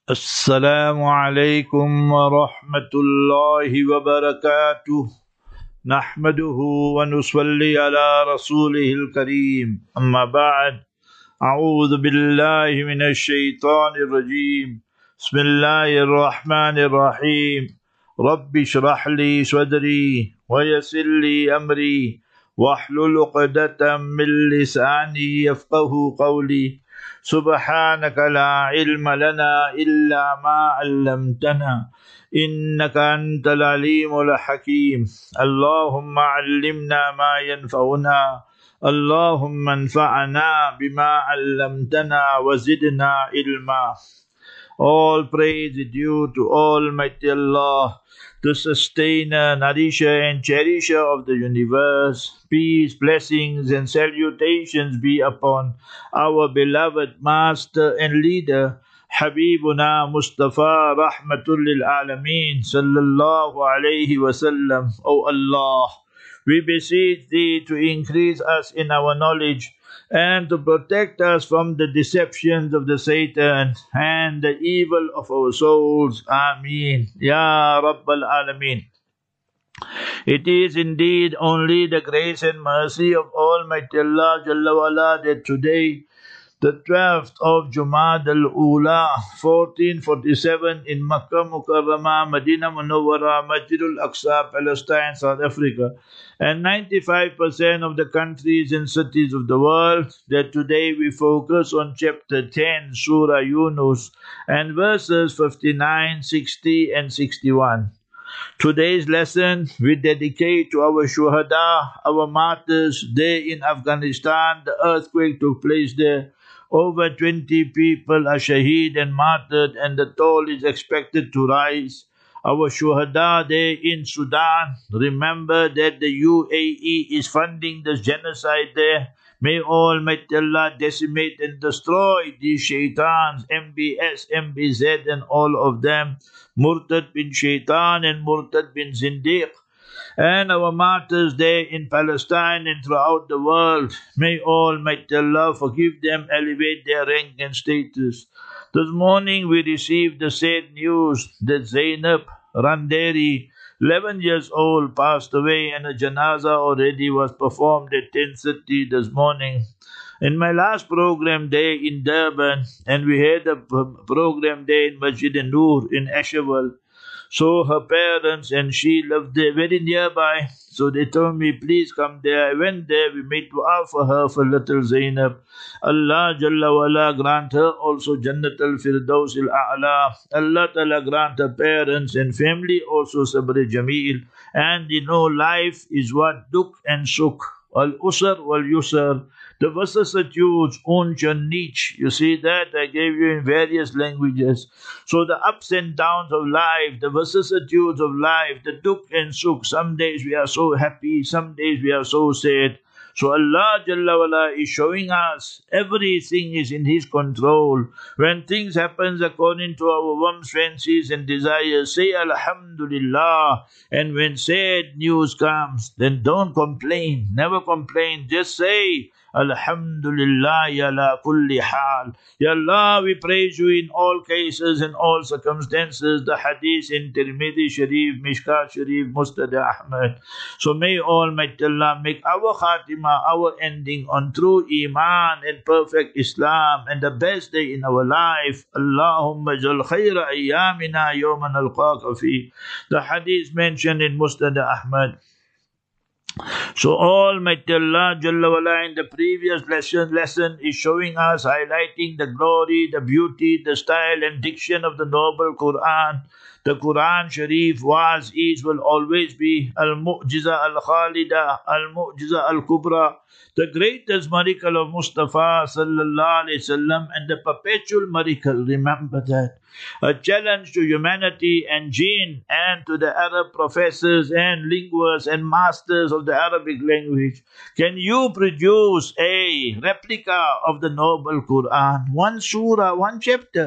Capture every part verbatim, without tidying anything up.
Assalamu alaikum wa rahmatullahi wa barakatuh. Nahmaduhu wa nusalli ala rasulihil kareem. Amma ba'd. A'udhu billahi minash shaitanir rajeem. Bismillahir rahmanir rahim. Rabbi shrah li sadri wa yassir li amri wahlul 'uqdatam min lisani yafqahu qawli. سبحانك لا علم لنا إلا ما علمتنا إنك أنت العليم الحكيم اللهم علمنا ما ينفعنا اللهم انفعنا بما علمتنا وزدنا علما. All praise is due to Almighty Allah, the sustainer, nourisher and cherisher of the universe. Peace, blessings and salutations be upon our beloved master and leader, Habibuna Mustafa Rahmatul lil Alameen Sallallahu Alaihi Wasallam. O Allah, we beseech Thee to increase us in our knowledge and to protect us from the deceptions of the Satan and the evil of our souls. Ameen. Ya Rabbal Alameen. It is indeed only the grace and mercy of Almighty Allah Jalla wa'ala that today, the twelfth of Jumad al-Ula, fourteen forty-seven in Makkah Mukarramah, Medina Munawwara, Masjidul Aqsa, Palestine, South Africa, and ninety-five percent of the countries and cities of the world, that today we focus on chapter ten, Surah Yunus, and verses fifty-nine, sixty and sixty-one. Today's lesson we dedicate to our shuhada, our martyrs there in Afghanistan. The earthquake took place there. Over twenty people are shaheed and martyred, and the toll is expected to rise. Our shuhada there in Sudan, remember that the U A E is funding this genocide there. May Almighty Allah decimate and destroy these shaitans, M B S, M B Z and all of them, Murtad bin Shaitan and Murtad bin Zindiq. And our martyrs there in Palestine and throughout the world, may Almighty Allah forgive them, elevate their rank and status. This morning we received the sad news that Zainab Randeri, eleven years old, passed away, and a janaza already was performed at ten thirty this morning. In my last program day in Durban, and we had a program day in Masjid Noor in Asherville. So her parents and she lived there very nearby. So they told me, please come there. I went there. We made dua for her, for little Zainab. Allah Jalla wa'ala grant her also Jannat al-Firdaus al-A'la. Allah Ta'ala grant her parents and family also Sabr Jameel. And you know, life is what? Duk and Suk. Al-Usr wal-Yusr. The vicissitudes, unch and niche. You see that? I gave you in various languages. So the ups and downs of life, the vicissitudes of life, the duk and suk. Some days we are so happy, some days we are so sad. So Allah Jalla wa'ala is showing us everything is in His control. When things happen according to our whims, fancies and desires, say Alhamdulillah. And when sad news comes, then don't complain. Never complain. Just say Alhamdulillah ya la kulli hal. Ya Allah, we praise you in all cases and all circumstances. The hadith in Tirmidhi Sharif, Mishkat Sharif, Musnad Ahmad. So may Almighty Allah make our khatima, our ending on true Iman and perfect Islam and the best day in our life. Allahumma jal khayra ayyamina yawman alqaaka fi. The hadith mentioned in Musnad Ahmad. So Almighty Allah Jalla wa'ala in the previous lesson, lesson is showing us, highlighting the glory, the beauty, the style and diction of the noble Quran. The Quran Sharif was, is, will always be Al-Mu'jiza Al-Khalida, Al-Mu'jiza Al-Kubra, the greatest miracle of Mustafa Sallallahu Alaihi Wasallam and the perpetual miracle. Remember that. A challenge to humanity and jinn and to the Arab professors and linguists and masters of the Arabic language. Can you produce a replica of the noble Quran? One surah, one chapter.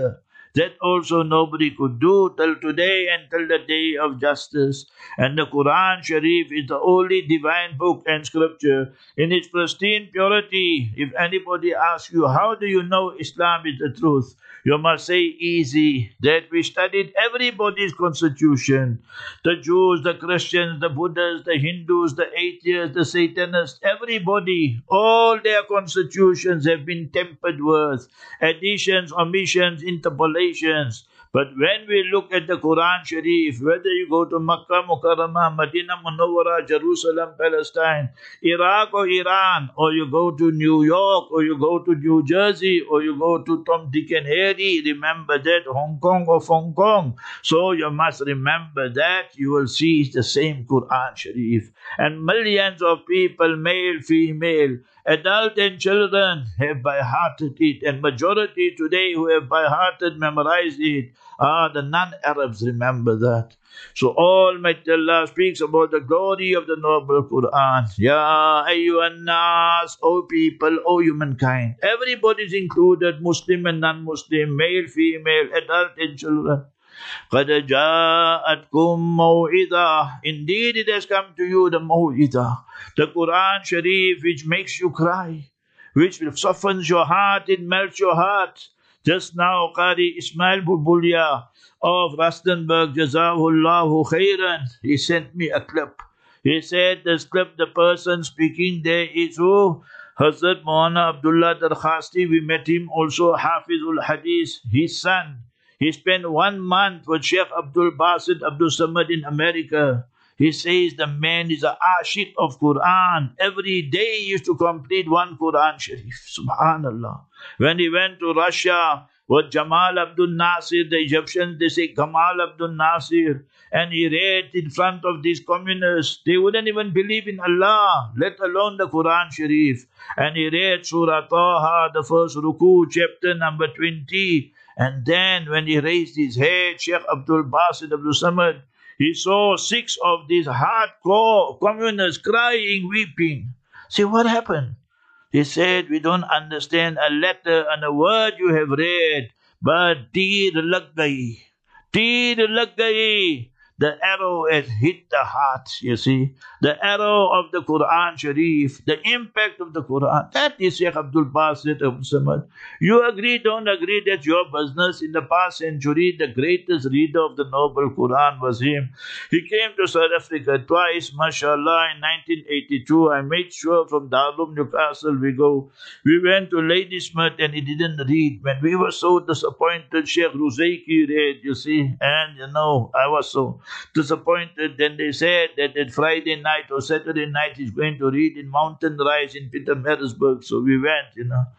That also nobody could do till today and till the day of justice. And the Quran Sharif is the only divine book and scripture in its pristine purity. If anybody asks you, how do you know Islam is the truth? You must say easy, that we studied everybody's constitution. The Jews, the Christians, the Buddhists, the Hindus, the atheists, the Satanists, everybody, all their constitutions have been tempered with additions, omissions, interpolations. But when we look at the Quran Sharif, whether you go to Makkah, Mukarramah, Medina Munawwara, Jerusalem, Palestine, Iraq or Iran, or you go to New York, or you go to New Jersey, or you go to Tom, Dick and Harry, remember that, Hong Kong or Hong Kong. So you must remember that, you will see it's the same Quran Sharif. And millions of people, male, female, adult and children have by-hearted it, and majority today who have by-hearted memorized it are the non-Arabs, remember that. So Almighty Allah speaks about the glory of the noble Quran. Ya ayyuhan nas, O people, O humankind. Everybody is included, Muslim and non-Muslim, male, female, adult and children. قَدْ جَاءَتْكُمْ مَوْعِظَةٌ. Indeed it has come to you the maw'idah, the Quran Sharif, which makes you cry, which softens your heart, it melts your heart. Just now Qari Ismail Bulbulia of Rustenburg, Jazahullahu khairan, he sent me a clip. He said this clip, the person speaking there is who? Hazrat Maulana Abdullah Darkhasti. We met him also, Hafizul Hadith, his son. He spent one month with Sheikh Abdul Basit Abdul Samad in America. He says the man is a ashik of Quran. Every day he used to complete one Quran Sharif. Subhanallah. When he went to Russia with Jamal Abdul Nasir, the Egyptians, they say Kamal Abdul Nasir, and he read in front of these communists. They wouldn't even believe in Allah, let alone the Quran Sharif. And he read Surah Taha, the first Ruku, chapter number twenty. And then when he raised his head, Sheikh Abdul Basit Abdul Samad, he saw six of these hardcore communists crying, weeping. See, what happened? He said, we don't understand a letter and a word you have read, but teer lag gayi. Teer lag gayi. The arrow has hit the heart, you see. The arrow of the Quran Sharif, the impact of the Quran. That is Sheikh Abdul Basit Abdul Samad. You agree, don't agree, that's your business. In the past century, the greatest reader of the noble Quran was him. He came to South Africa twice, mashallah, in nineteen eighty-two. I made sure from Darul Newcastle we go. We went to Ladysmith and he didn't read. When we were so disappointed, Sheikh Ruzaiki read, you see. And, you know, I was so disappointed. Then they said that at Friday night or Saturday night he's going to read in Mountain Rise in Pietermaritzburg. So we went, you know,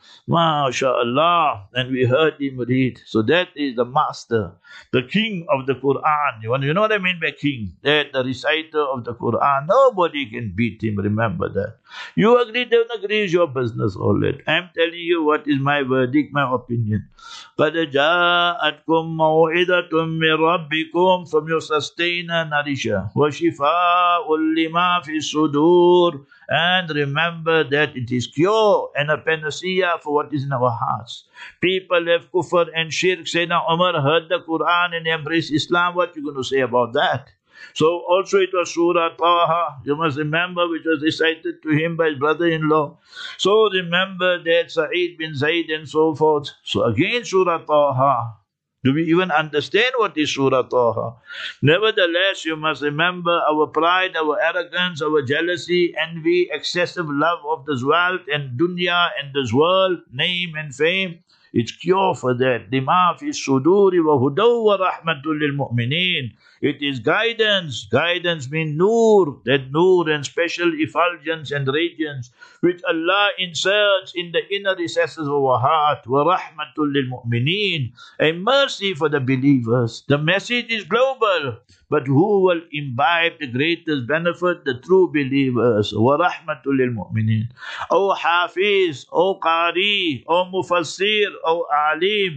MashaAllah, and we heard him read. So that is the master, the king of the Quran. You, want, you know what I mean by king? That the reciter of the Quran. Nobody can beat him, remember that. You agree, don't agree is your business, all that. I'm telling you what is my verdict, my opinion. قَدْ جَاءَتْكُمْ مَوْعِظَةٌ مِّن رَبِّكُمْ, from your sustainer, nourisher. وَشِفَاءٌ لِمَا فِي الصُّدُورِ, and remember that it is cure and a panacea for what is in our hearts. People have kufr and shirk. Sayyidina Umar heard the Quran and embraced Islam. What you going to say about that? So also it was Surah Taha, you must remember, which was recited to him by his brother-in-law. So remember that Sa'id bin Zayd and so forth. So again Surah Taha. Do we even understand what is Surah Taha? Nevertheless, you must remember our pride, our arrogance, our jealousy, envy, excessive love of this wealth and dunya and this world, name and fame. It's cure for that. Lima fi suduri wa hudaw wa rahmatul lil mu'minin. It is guidance. Guidance means nur, that nur and special effulgence and radiance which Allah inserts in the inner recesses of our heart. Wa rahmatul lil mu'minin, a mercy for the believers. The message is global, but who will imbibe the greatest benefit? The true believers. Wa rahmatul lil mu'minin. O Hafiz, O Qari, O Mufassir, O Alim,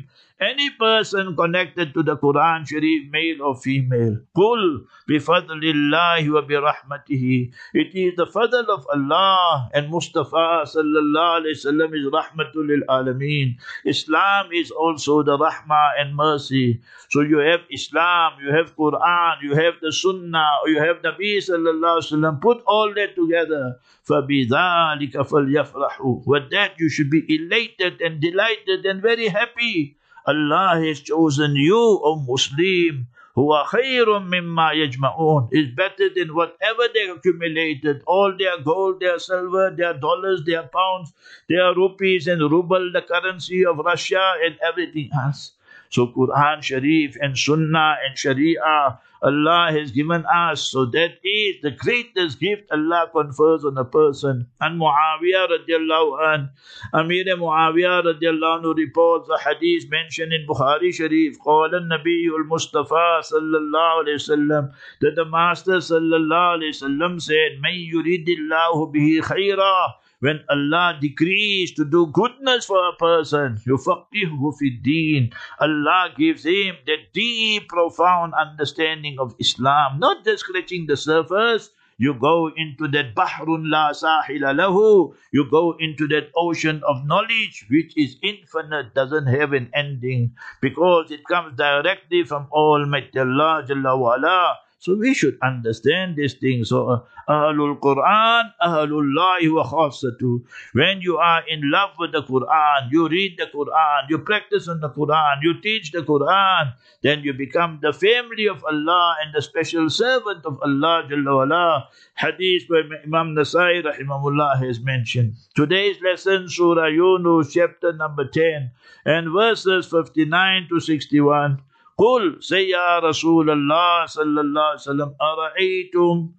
any person connected to the Quran Sharif, male or female. Qul bifadlillahi wa birahmatihi. It is the fadl of Allah, and Mustafa sallallahu alayhi wasallam is rahmatul lil alameen. Islam is also the rahmah and mercy. So you have Islam, you have Quran, you have the Sunnah, you have Nabi sallallahu alayhi wasallam. Put all that together. فَبِذَلِكَ فَلْيَفْرَحُوا. With that you should be elated and delighted and very happy. Allah has chosen you, O Muslim, who are khayrun mimma yajma'un, is better than whatever they accumulated, all their gold, their silver, their dollars, their pounds, their rupees and ruble, the currency of Russia and everything else. So Quran Sharif and Sunnah and Sharia, Allah has given us. So that is the greatest gift Allah confers on a person. And Muawiyah radiallahu anh, Amir Muawiyah radiallahu anhu reports a hadith mentioned in Bukhari Sharif, قال النبي المصطفى صلى الله عليه وسلم, that the Master sallallahu alayhi wasallam said, من يريد الله به خيرا. When Allah decrees to do goodness for a person, يُفَقِّهُ فِي الدِّينِ, Allah gives him that deep, profound understanding of Islam. Not just scratching the surface. You go into that bahrun la sahila lahu. You go into that ocean of knowledge which is infinite, doesn't have an ending, because it comes directly from Almighty Allah Jalla wa Ala. So we should understand these things. So, uh, Ahlul Quran, Ahlullahi wa Khassatu. When you are in love with the Quran, you read the Quran, you practice on the Quran, you teach the Quran, then you become the family of Allah and the special servant of Allah Jalla wa Ala. Hadith by Imam Nasai rahimahullah has mentioned. Today's lesson, Surah Yunus, chapter number ten, and verses fifty-nine to sixty-one. قل, say ya Rasulullah sallallahu alaihi wasallam, ara'aytum,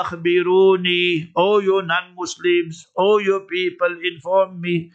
akhbiruni, O you non-Muslims, O you people, inform me,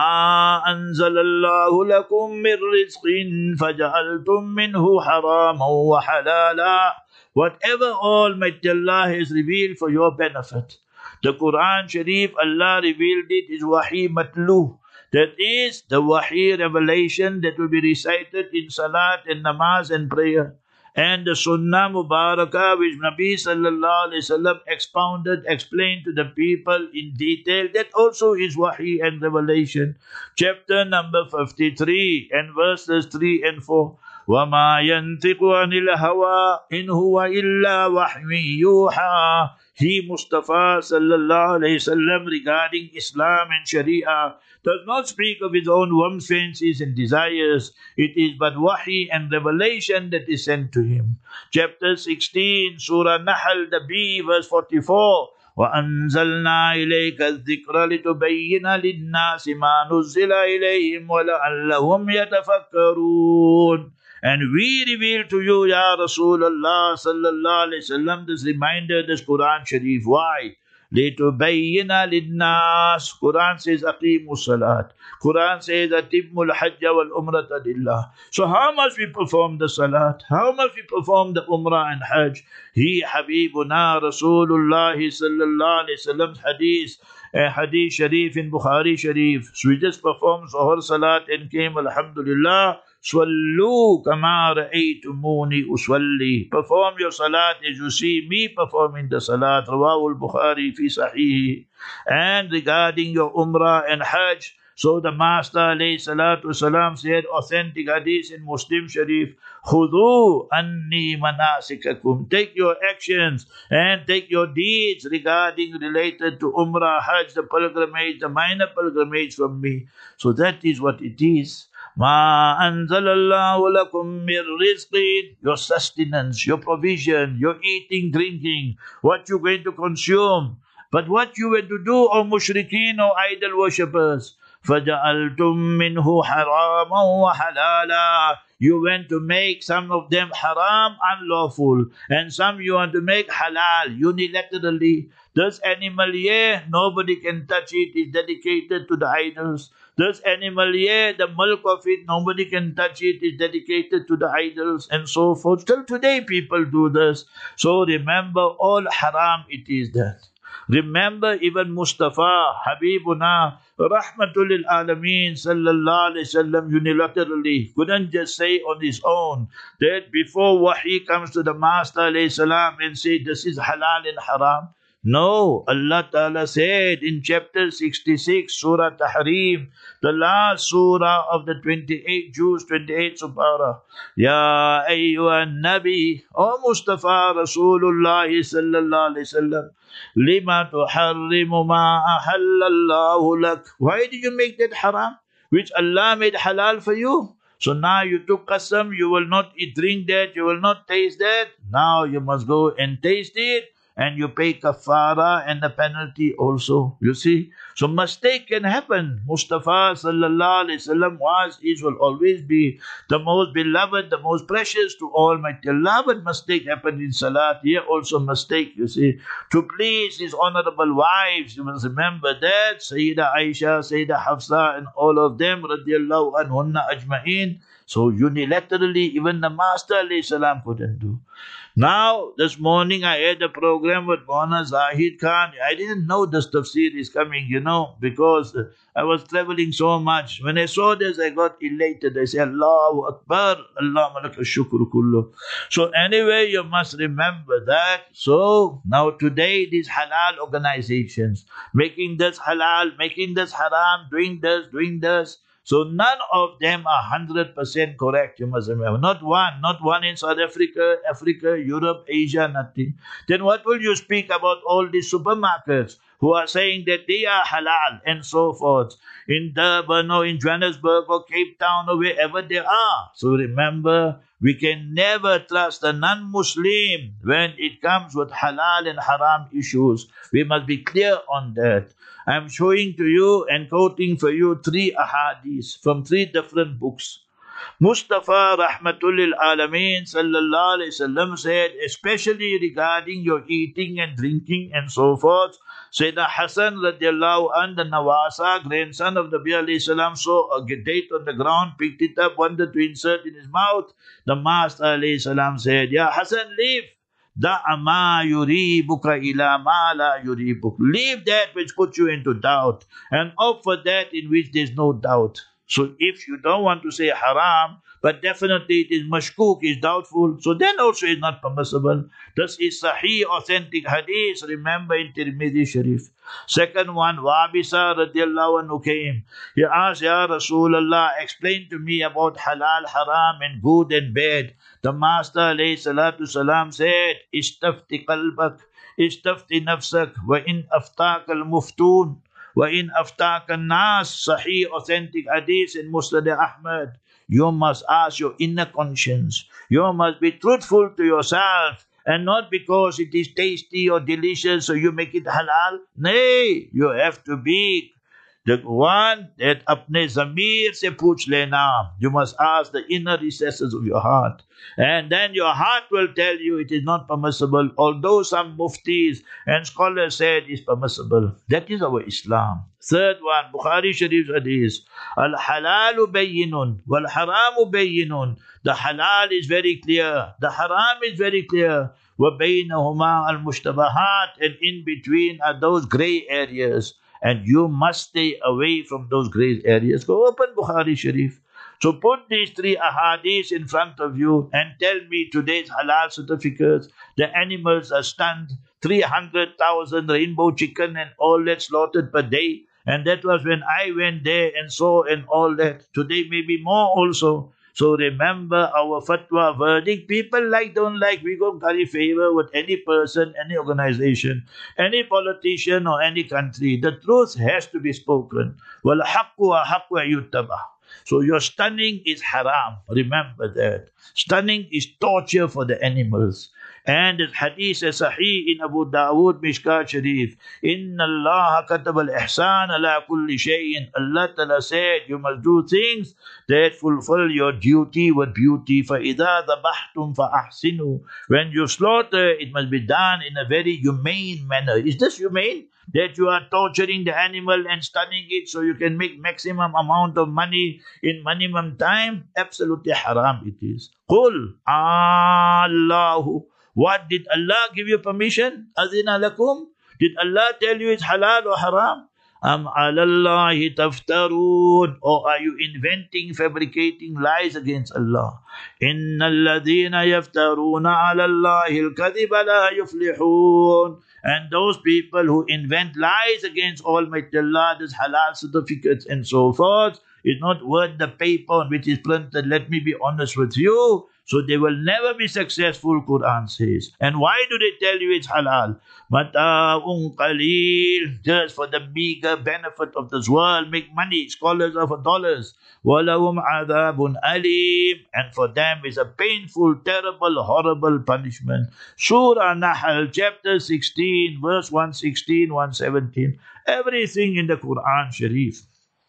ma anzalallahu lakum min rizqin faja'altum minhu haraman wa halala. Whatever Almighty Allah has revealed for your benefit. The Quran Sharif, Allah revealed it is wahi matlu. That is the wahi revelation that will be recited in salat and namaz and prayer. And the sunnah mubarakah which Nabi sallallahu alayhi wasallam expounded, explained to the people in detail, that also is wahi and revelation. Chapter number fifty-three and verses three and four. وَمَا يَنْتِقُ عَنِ الْهَوَىٰ إِنْ هُوَ إِلَّا وَحْيٌ يُوحَىٰ. He, Mustafa sallallahu alayhi wasallam, regarding Islam and Sharia, does not speak of his own warm fancies and desires. It is but wahi and revelation that is sent to him. Chapter sixteen, Surah Nahl, the B, verse forty-four. وَأَنزَلْنَا إِلَيْكَ الذِّكْرَ لِتُبَيِّنَ لِلنَّاسِ مَا نُزِّلَ إِلَيْهِمْ وَلَعَلَّهُمْ يَتَفَكَّرُونَ. And we reveal to you, Ya Rasulullah sallallahu alayhi wasallam, this reminder, this Quran Sharif. Why? لِتُبَيِّنَ لِلنَّاسِ. Quran says, أَقِيمُوا الصَّلَاةِ. Quran says, أَتِمُّوا الْحَجَّ وَالْأُمْرَةَ لِلَّهِ. So how must we perform the salat? How must we perform the umrah and hajj? He, Habibuna Rasulullah sallallahu alayhi wasallam's hadith, a hadith Sharif in Bukhari Sharif. So we just performed Zuhur Salat and came, Alhamdulillah. Swallu kama ra'aytumuni usalli. Perform your salat as you see me performing the salat. Rawahul Bukhari fi Sahih. And regarding your umrah and hajj, so the Master alayhi salatu salam said, authentic hadith in Muslim Sharif, Khudu anni manasikakum. Take your actions and take your deeds regarding related to umrah, hajj, the pilgrimage, the minor pilgrimage from me. So that is what it is. Ma anzalallahu lakum min rizqin, your sustenance, your provision, your eating, drinking, what you're going to consume. But what you were to do, O mushrikeen, O idol worshippers, فَجَعَلْتُم مِّنْهُ حَرَامًا وَحَلَالًا. You went to make some of them haram, unlawful, and some you want to make halal, unilaterally. This animal here, nobody can touch it, it's dedicated to the idols. This animal here, the milk of it, nobody can touch it, it's dedicated to the idols, and so forth. Till today people do this. So remember, all haram it is that. Remember even Mustafa, Habibuna, Rahmatul lil Alameen sallallahu alayhi wasallam unilaterally couldn't just say on his own that before wahi comes to the Master alayhi salam and say this is halal and haram. No, Allah Ta'ala said in chapter sixty-six, Surah Tahrim, the last surah of the twenty-eight Juz, twenty-eight Subhara. Ya ayyuhan Nabi, O Mustafa Rasulullah sallallahu alayhi wasallam, lima tuharrimu ma ahallallahu lak. Why did you make that haram, which Allah made halal for you? So now you took qasam, you will not eat, drink that, you will not taste that. Now you must go and taste it. And you pay kafara and the penalty also. You see? So mistake can happen. Mustafa sallallahu alayhi wasallam was, is, will always be the most beloved, the most precious to Almighty Allah. But mistake happened in salat. Here also mistake, you see. To please his honorable wives, you must remember that. Sayyida Aisha, Sayyida Hafsa and all of them, radiallahu anhunna ajma'in. So unilaterally, even the Master alayhi salam couldn't do. Now, this morning I had a program with Maulana Zahid Khan. I didn't know this tafsir is coming, you know, because I was traveling so much. When I saw this, I got elated. I said, Allahu Akbar, Allah malaka shukru kullu. So anyway, you must remember that. So now today, these halal organizations, making this halal, making this haram, doing this, doing this. So none of them are one hundred percent correct, you must remember. Not one, not one in South Africa, Africa, Europe, Asia, nothing. Then what will you speak about all these supermarkets who are saying that they are halal and so forth in Durban or in Johannesburg or Cape Town or wherever they are? So remember, we can never trust a non-Muslim when it comes with halal and haram issues. We must be clear on that. I'm showing to you and quoting for you three ahadith from three different books. Mustafa Rahmatul lil Alameen sallallahu alayhi wasallam said, especially regarding your eating and drinking and so forth, Sayyidina Hassan radiallahu anh, the Nawasa, grandson of the Nabi alayhi salam, saw a date on the ground, picked it up, wanted to insert in his mouth. The Master alayhi salam said, Ya Hassan, leave. Da'a ma yuribuka ila ma la yuribuk. Leave that which puts you into doubt and opt for that in which there is no doubt. So if you don't want to say haram, but definitely it is mashkuk, is doubtful, so then also is not permissible. This is sahih, authentic hadith, remember in Tirmidhi Sharif. Second one, Wabisa radiallahu anhu came. He asked, Ya Rasulullah, explain to me about halal, haram and good and bad. The Master alayhi salatu salam said, Istafti qalbak, istafti nafsak, wa in aftaka al-muftun, wa in aftaka al-nas. Sahih, authentic hadith in Musnad Ahmad. You must ask your inner conscience. You must be truthful to yourself. And not because it is tasty or delicious, so you make it halal. Nay, you have to be the one that apne zamir se pooch lena. You must ask the inner recesses of your heart. And then your heart will tell you it is not permissible, although some muftis and scholars said it's permissible. That is our Islam. Third one, Bukhari Sharif hadith. Al-halalu bayyinun, wal-haramu bayyinun. The halal is very clear. The haram is very clear. وَبَيْنَهُمَا al-mushtabahat. And in between are those grey areas. And you must stay away from those grey areas. Go open Bukhari Sharif. So put these three ahadiths in front of you and tell me today's halal certificates. The animals are stunned. three hundred thousand rainbow chicken and all that slaughtered per day. And that was when I went there and saw and all that. Today maybe more also. So remember our fatwa verdict. People like, don't like, we go carry favor with any person, any organization, any politician or any country. The truth has to be spoken. Wal haqqu wa haqqu yuttaba. So your stunning is haram. Remember that. Stunning is torture for the animals. And the hadith is sahih in Abu Dawood Mishkat Sharif. Inna Allah katab al-ihsan ala kulli shayin. Allah Ta'ala said you must do things that fulfill your duty with beauty. فَإِذَا ذَبَحْتُمْ فَأَحْسِنُوا. When you slaughter, it must be done in a very humane manner. Is this humane? That you are torturing the animal and stunning it so you can make maximum amount of money in minimum time? Absolutely haram it is. Qul Allahu. What did Allah give you permission? Azina lakum? Did Allah tell you it's halal or haram? Am alallahi taftarun? Or are you inventing, fabricating lies against Allah? Inna alladhina yaftaruna alallahi al-kadhiba la yuflihun. And those people who invent lies against Almighty Allah, this halal certificates and so forth, is not worth the paper on which is printed. Let me be honest with you. So they will never be successful, Quran says. And why do they tell you it's halal? Mata'un qaleel, just for the bigger benefit of this world, make money, scholars are for dollars. Walahum adhabun alim, and for them is a painful, terrible, horrible punishment. Surah Nahl, chapter sixteen, verse one sixteen, one seventeen. Everything in the Quran Sharif.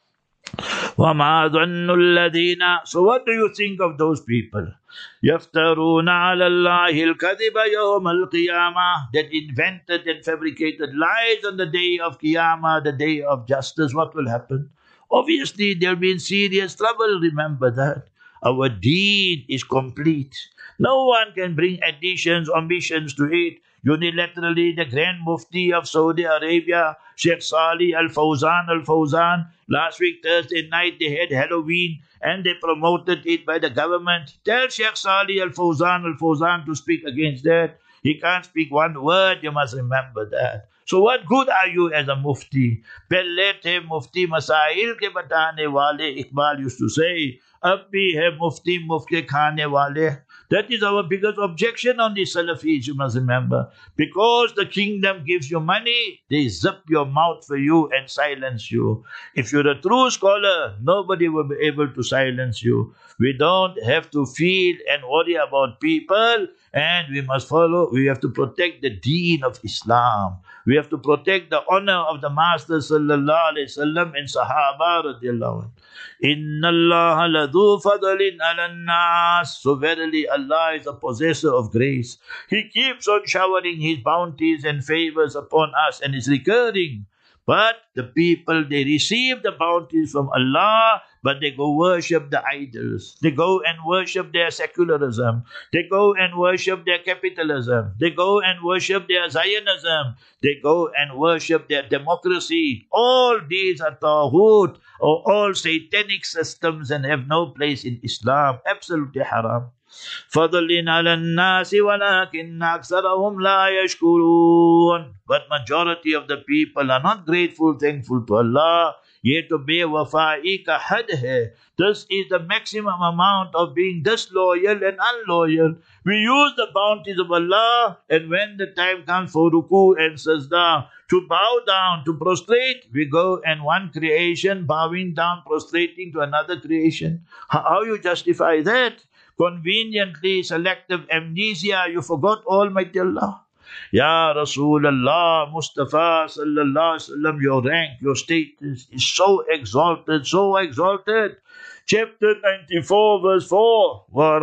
وَمَا ظَنُّ الَّذِينَ. So what do you think of those people? يَفْتَرُونَ عَلَى اللَّهِ الْكَذِبَ يَوْمَ الْقِيَامَةِ, that invented and fabricated lies on the day of Qiyamah, the day of justice. What will happen? Obviously, they'll be in serious trouble. Remember that. Our deed is complete. No one can bring additions, omissions to it. Unilaterally, the Grand Mufti of Saudi Arabia, Sheikh Salih Al-Fawzan Al-Fawzan, last week Thursday night they had Halloween and they promoted it by the government. Tell Sheikh Salih Al-Fawzan Al-Fawzan to speak against that. He can't speak one word, you must remember that. So what good are you as a mufti? Pehle the mufti masail ke batane wale, Iqbal used to say. Ab bhi hai mufti mufti khane wale. That is our biggest objection on the Salafis, you must remember. Because the kingdom gives you money, they zip your mouth for you and silence you. If you're a true scholar, nobody will be able to silence you. We don't have to feel and worry about people, and we must follow, we have to protect the deen of Islam. We have to protect the honor of the Master sallallahu alayhi wasallam and Sahaba radiallahu anhu. Inna Allah ladhu fadlin ala nas. So verily Allah is a possessor of grace. He keeps on showering His bounties and favors upon us, and is recurring. But the people, they receive the bounties from Allah, but they go worship the idols. They go and worship their secularism. They go and worship their capitalism. They go and worship their Zionism. They go and worship their democracy. All these are tawhut, or all satanic systems, and have no place in Islam. Absolutely haram. فَضَلٍ عَلَى النَّاسِ وَلَكِنَّ أَكْثَرَهُمْ لَا يَشْكُرُونَ. But majority of the people are not grateful, thankful to Allah. Ye to be wafa'i ka had hai. This is the maximum amount of being disloyal and unloyal. We use the bounties of Allah, and when the time comes for ruku and sajda, to bow down, to prostrate, we go and one creation bowing down, prostrating to another creation. How, how you justify that? Conveniently selective amnesia, you forgot Almighty Allah. Ya Rasulullah, Mustafa sallallahu alaihi wasallam, your rank, your status is so exalted, so exalted. Chapter ninety-four, verse four.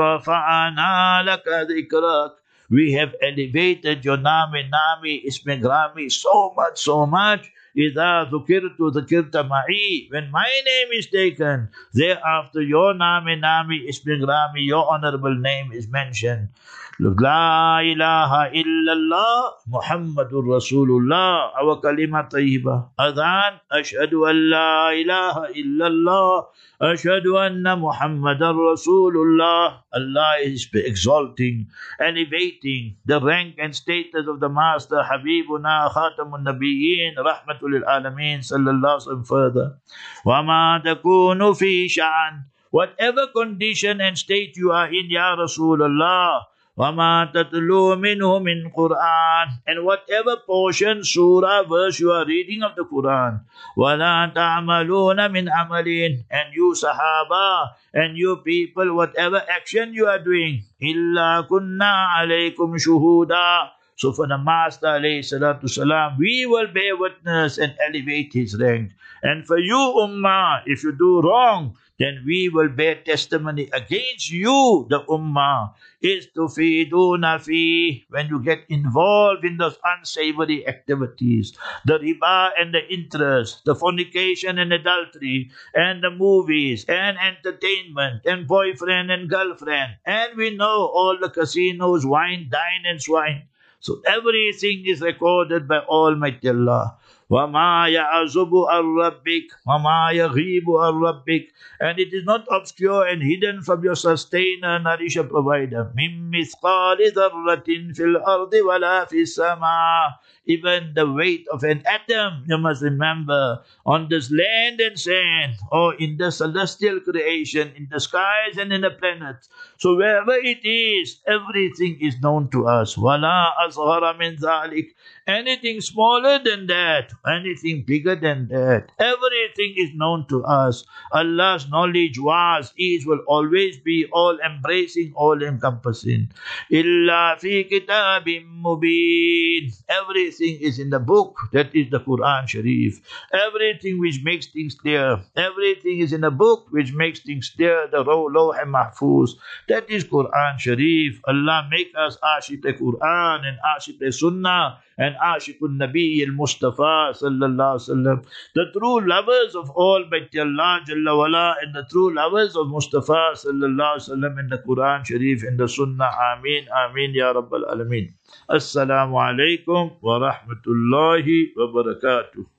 وَرَفَعَنَا لَكَ ذِكْرَكَ. We have elevated your name, nami, ismi grami, so much, so much. إِذَا ذُكِرْتُ ذُكِرْتَ مَعِي. When my name is taken, thereafter your name, nami, ismi grami, your honorable name is mentioned. La ilaha illallah Muhammadur Rasulullah, our kalima tayyiba. Adhan, ashhadu an la ilaha illallah, ashhadu anna Muhammadar Rasulullah. Allah is exalting, elevating the rank and status of the Master Habibuna Khatamun Nabiyyin Rahmatul Alameen sallallahu alaihi wasallam. Further, وَمَا تَكُونُ فِي شَأْنٍ. Whatever condition and state you are in, Ya Rasulullah, وَمَا تَتْلُو مِنْهُ مِنْ قُرْآنٍ, and whatever portion, surah, verse you are reading of the Quran, وَلَا تَعْمَلُونَ مِنْ عَمَلٍ, and you Sahaba, and you people, whatever action you are doing, إِلَّا كُنَّا عَلَيْكُمْ شُهُودًا. So for the Master alayhi salatu salam, we will bear witness and elevate his rank. And for you Ummah, if you do wrong, then we will bear testimony against you, the Ummah. Is to fiduna fi, when you get involved in those unsavory activities, the riba and the interest, the fornication and adultery, and the movies, and entertainment, and boyfriend and girlfriend. And we know all the casinos, wine, dine and swine. So everything is recorded by Almighty Allah. وَمَا يَعْزُبُ عَنْ رَبِّكَ وَمَا يَغِيبُ عَنْ رَبِّكَ. And it is not obscure and hidden from your sustainer, nourisher, provider. مِن مِثْقَالِ ذَرَّةٍ فِي الْأَرْضِ وَلَا فِي السَّمَاءِ. Even the weight of an atom, you must remember, on this land and sand, or in the celestial creation, in the skies and in the planets. So wherever it is, everything is known to us. وَلَا أَصْغَرَ مِنْ ذَلِكَ. Anything smaller than that, anything bigger than that, everything is known to us. Allah's knowledge was, is, will always be all-embracing, all-encompassing. إِلَّا فِي كِتَابٍ مُبِينٍ. Everything is in the book, that is the Quran Sharif. Everything which makes things clear. Everything is in a book which makes things clear, the Lawh Mahfuz. That is Quran Sharif. Allah make us Ashik al-Quran and Ashik al-Sunnah and Ashikun Nabi al-Mustafa sallallahu alaihi wasallam, the true lovers of Almighty Allah Jalla wala, and the true lovers of Mustafa sallallahu alaihi wasallam in the Quran Sharif and the Sunnah. Ameen, Ameen, Ya Rabbal Alameen. Assalamu alaikum wa rahmatullahi wa barakatuh.